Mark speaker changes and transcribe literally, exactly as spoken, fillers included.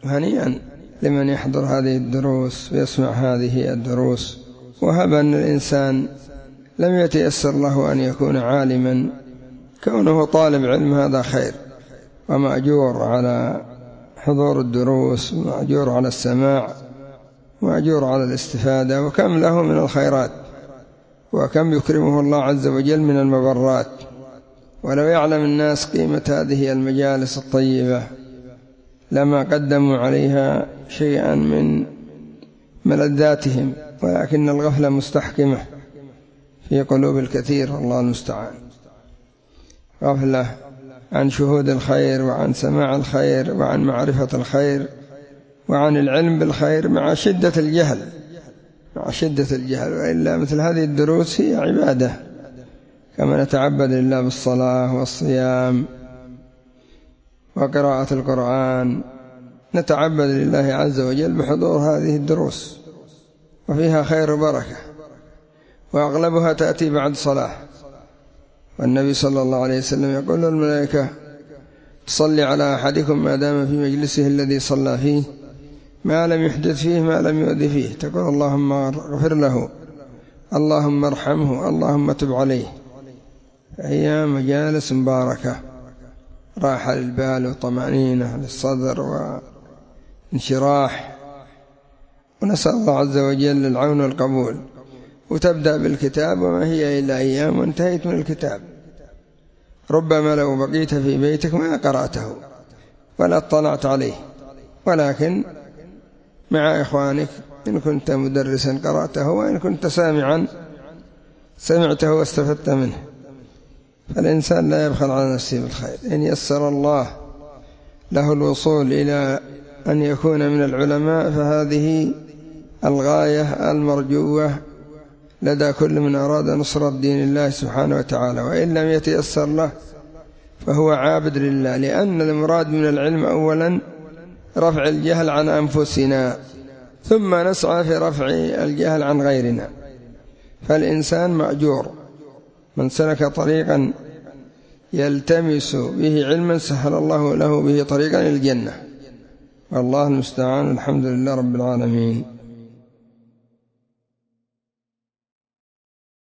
Speaker 1: هنيئا لمن يحضر هذه الدروس ويسمع هذه الدروس. وهب أن الإنسان لم يتيسر له أن يكون عالما، كونه طالب علم هذا خير، ومأجور على حضور الدروس، ومأجور على السماع، ومأجور على الاستفادة، وكم له من الخيرات، وكم يكرمه الله عز وجل من المبرات. ولو يعلم الناس قيمة هذه المجالس الطيبة لما قدموا عليها شيئا من ملذاتهم، ولكن الغفلة مستحكمة في قلوب الكثير، الله المستعان. غفلة عن شهود الخير، وعن سماع الخير، وعن معرفة الخير، وعن العلم بالخير، مع شدة الجهل مع شدة الجهل. وإلا مثل هذه الدروس هي عبادة، كما نتعبد لله بالصلاة والصيام وقراءة القرآن، نتعبد لله عز وجل بحضور هذه الدروس، وفيها خير وبركة، وأغلبها تأتي بعد صلاة. والنبي صلى الله عليه وسلم يقول الملائكة تصلي على أحدكم ما دام في مجلسه الذي صلى فيه، ما لم يحدث فيه، ما لم يؤذ فيه، تقول اللهم اغفر له، اللهم ارحمه، اللهم تب عليه. هي مجالس مباركة، راحة للبال وطمأنينة للصدر وانشراح، ونسأل الله عز وجل العون والقبول. وتبدأ بالكتاب وما هي إلا أيام وانتهيت من الكتاب. ربما لو بقيت في بيتك ما قرأته ولا اطلعت عليه، ولكن مع إخوانك إن كنت مدرسا قرأته، وإن كنت سامعا سمعته واستفدت منه. فالإنسان لا يبخل على نفسه بالخير. إن يسر الله له الوصول إلى أن يكون من العلماء فهذه الغاية المرجوة لدى كل من أراد نصرة دين الله سبحانه وتعالى. وإن لم يتيسر له فهو عابد لله، لأن المراد من العلم أولا رفع الجهل عن أنفسنا، ثم نسعى في رفع الجهل عن غيرنا. فالإنسان مأجور، من سلك طريقا يلتمس به علما سهل الله له به طريقا إلى الجنة. والله المستعان. الحمد لله رب العالمين.